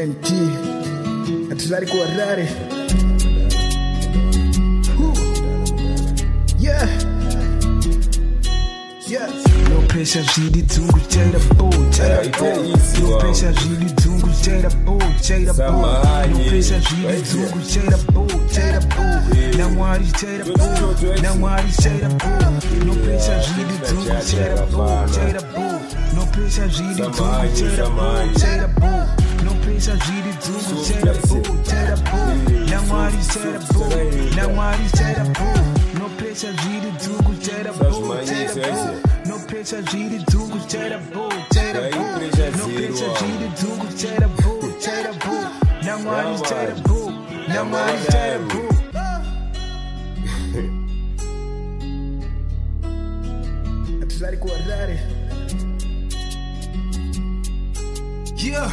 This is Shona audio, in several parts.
NT hatuzari kuwa rare. Yeah. Yeah. No pressure vidi tungu chaira bo, chaira bo. No pressure vidi tungu chaira bo, chaira bo. No pressure vidi tungu chaira bo, chaira bo. Namwari chaira bo, namwari chaira bo. No pressure vidi tungu chaira bo, chaira bo. No pressure vidi tungu chaira bo, chaira bo. No pressure vidi tungu chaira bo, chaira bo. Namwari chaira bo, namwari chaira bo. No pressure vidi tungu chaira bo, chaira bo. No pressure vidi tungu chaira bo, chaira bo. No pressure vidi tungu chaira bo, chaira bo. Namwari chaira bo, namwari chaira bo. Hatuzari kuwa rare. Yeah.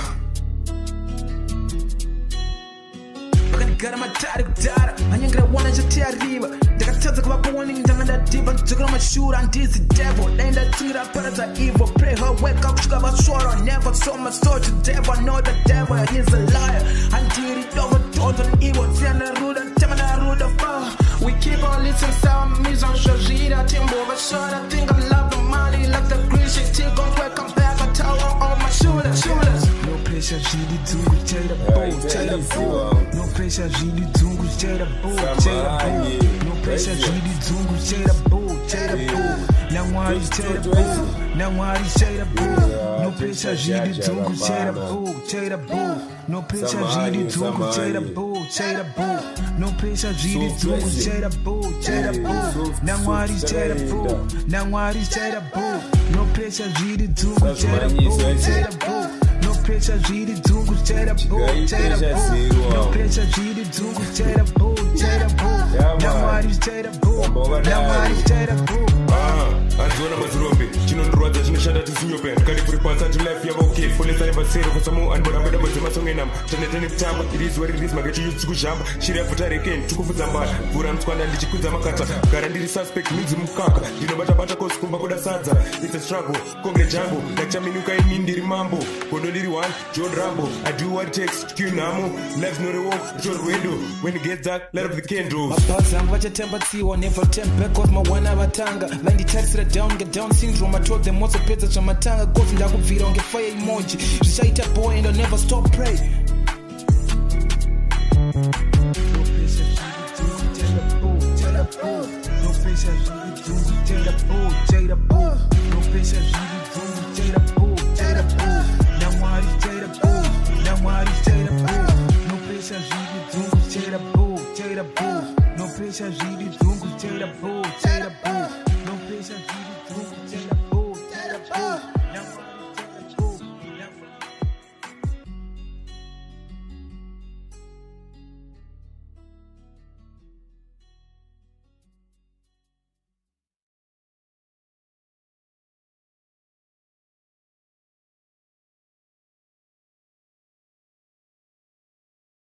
Gara matari kudara anyangira wana chati arriba ndakatadza kuvapowani ndanganda diva ndzokera mashura andizi devil daenda tsingira parata evil pray her wake up kusvika vaswara never saw my soul to devil I know the devil is a liar andiri dovo dodo evil tsiyana ruda temana ruda fa we keep our little sour mission shajira timbo vashara think I'm loving money like the green shit take on where come back a tower on my shoulders no pressure vidi tungu chaira bo chaira bo no pressure vidi tungu chaira bo chaira bo no pressure vidi tungu chaira bo chaira bo namwari chaira bo namwari chaira bo no pressure vidi tungu chaira bo chaira bo no pressure vidi tungu chaira bo chaira bo no pressure vidi tungu chaira bo chaira bo namwari chaira bo namwari chaira bo no pressure vidi tungu chaira bo chaira bo no pressure vidi tungu chaira bo chaira bo no pressure vidi tungu chaira bo chaira bo namwari chaira bo namwari chaira bo anzona mazurombe chinondorwadza chinoshanda tisinyope kalipuripasa life yavo okay folesani vasero kusamu anborambeda mazemasongenam tanetane kutamba irizuva ririzi makechiyutsi kuzhamba shiri yafuta rekeni tikufudza mbada vura mutswanda ndichikwidza makata gara ndiri suspect minzi mukaka ndinobata-bata kosi kumba kuda sadza it's a struggle konge jango ndachaminuka ini ndiri mambo gondo ndiri one John Rambo I do what it takes to kill namo life's not a walk it's your window when it gets dark light up the candles mabhazi angu vachatembatsiwa never turn back cause mawana vatanga vanditarisira down get down syndrome I told them wozopedza zvamatanga gozi ndakubvira unge fire emoji zvichaita boy and I'll never stop pray no pressure vidi tungu chaira bo chaira bo no pressure vidi tungu chaira bo chaira bo